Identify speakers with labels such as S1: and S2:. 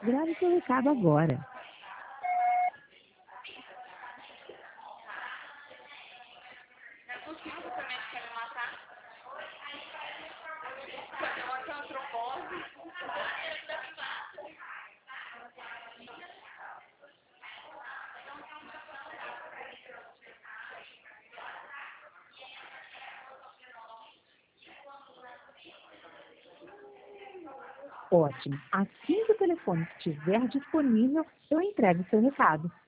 S1: Grave seu recado agora.
S2: É possível que também quer me matar? Fazer uma antropose?
S1: Ótimo. Assim que o telefone estiver disponível, eu entrego seu recado.